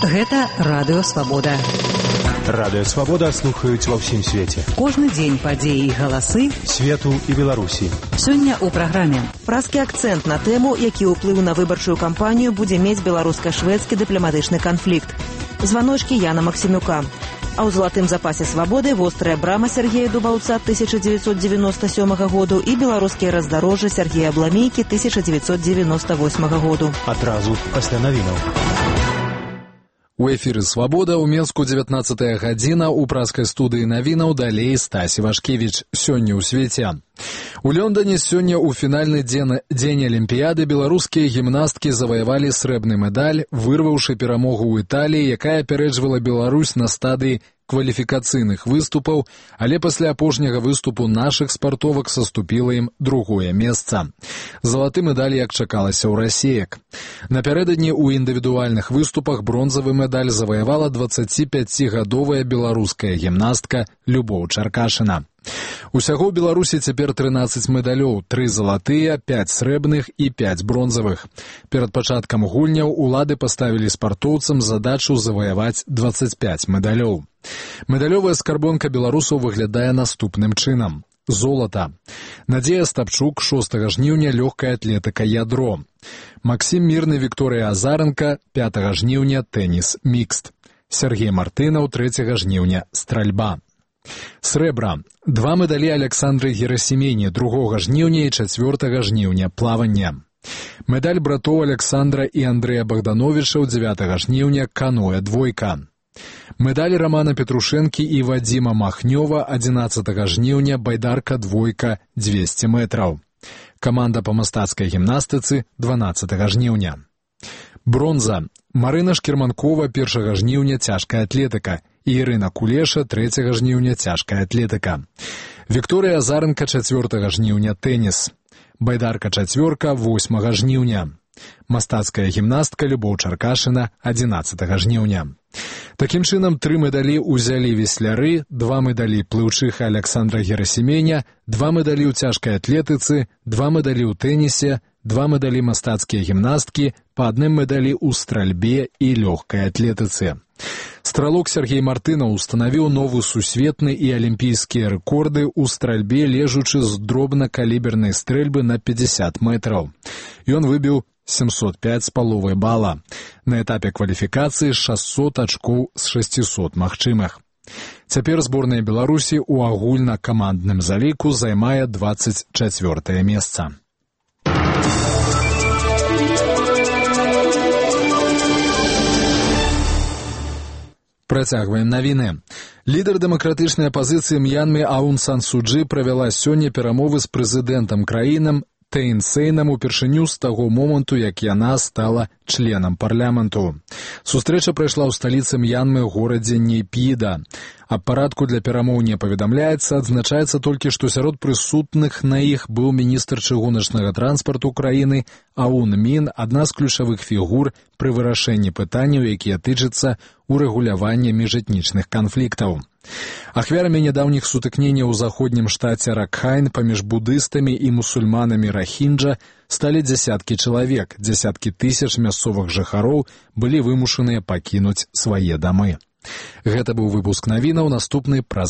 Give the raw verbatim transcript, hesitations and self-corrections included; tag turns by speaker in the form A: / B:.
A: Гэта Радыё Свабода.
B: Радыё Свабода слухаюць ва ўсім свеце.
A: Кожны дзень падзеі і галасы
B: свету і Беларусі.
A: Сёння ў праграме
C: празкі акцэнт на тэму, які ўплыў на выбарчую кампанію будзе мець беларуска-шведскі дыпламатычны канфлікт. Званочкі Яна Максімюка. А ў залатым запасе свабоды вострая брама Сергея Дубаўца тысяча дзевяцьсот дзевяноста сёмага году і беларускія раздарожжы Сергея Абламейкі тысяча дзевяцьсот дзевяноста восьмага году.
B: Адразу пасля навінаў.
D: У эфіры «Свабода» ў Менску дзевятнаццатая гадзіна, у празкай студыі навінаў далей Стась Івашкевіч. Сёння ў свеце. У Лондоне сёння ў фінальны дзень, дзень Алімпіяды беларускія гімнасткі заваявалі срэбны медаль, вырваўшы перамогу ў Італіі, якая апярэджвала Беларусь на стадыі кваліфікацыйных выступаў, але пасля апошняга выступу нашых спартовак саступіла ім другое месца. Залаты медаль, як чакалася ў расеек. Напярэдадні ў індывідуальных выступах бронзавы медаль заваявала дваццаціпяцігадовая беларуская гімнастка Любоў Чаркашына. Усяго ў Беларусі цяпер трынаццаць медалёў, тры залатыя, пяць срэбных і пяць бронзавых. Перад пачаткам гульняў улады паставілі спартоўцам задачу заваяваць дваццаць пяць медалёў. Медалёвая скарбонка беларусаў выглядае наступным чынам. Золата. Надзея Стапчук, шостага жніўня, лёгкая атлетыка ядро. Максім Мірны, Вікторыя Азаренка, пятага жніўня, тэніс мікст. Сергей Мартынаў, трэцяга жніўня, стральба. Срэбра. Два медалі Александры Герасімені, другога жніўня і чацвёртага жніўня, плавання. Медаль братоў Александра і Андрэя Богдановичаў, дзевятага жніўня, каноэ двойка. Медаль Романа Петрушэнкі і Вадзіма Махнёва, адзінаццатага жніўня, байдарка двойка, дзвесце метраў. Каманда па мастацкай гімнастыцы, дванаццатага жніўня. Бронза. Марына Шкірманкова, першага жніўня, цяжкая атлетыка. І Ірына Кулеша, трэцяга жніўня, цяжкая атлетыка. Вікторыя Азаренка, чацвёртага жніўня, тэніс. Байдарка чацвёрка, восьмага жніўня. Мастацкая гімнастка Любоў Чаркашына, адзінаццатага жніўня. Такім чынам, тры медалі ўзялі весляры, два медалі плыўчыха Александра Герасіменя, два медалі ў цяжкай атлетыцы, два медалі ў тэнісе, два медалі мастацкія гімнасткі, па адным медалі ў стральбе і лёгкай атлетыцы. Стралок Сергей Мартынаў устанавіў новы сусветны і алімпійскія рэкорды ў стральбе, лежучы з дробнакалібернай стрэльбы на пятьдесят метраў. Ён выбіў семьсот пять з паловай бала. На этапе кваліфікацыі шэсцьсот ачкоў з шасцісот магчымых. Цяпер зборная Беларусі ў агульнакамандным заліку займае дваццаць чацвёртае месца. Працягваем навіны. Лідар дэмакратычнай апазіцыі М'янмы Аун Сан Су Чжы правяла сёння перамовы з прэзідэнтам краінам Тэйн Сейнам упершыню з таго моманту, як яна стала членам парламенту. Сустрэча прайшла ў сталіцы М'янмы, горадзе Нейпіда. Аб парадку для перамоў не паведамляецца, адзначаецца толькі, што сярод прысутных на іх быў міністр чыгуначнага транспарту краіны Аун Мін, адна з ключавых фігур пры вырашэнні пытанняў, якія тычацца урэгулявання міжэтнічных канфліктаў. Ахвярамі нядаўніх сутыкненняў у заходнім штаце Ракхайн паміж будыстамі і мусульманамі Рахінджа сталі дзясяткі чалавек, дзясяткі тысяч мясцовых жыхароў былі вымушаныя пакінуць свае дамы. Гэта быў выпуск навінаў, наступны праз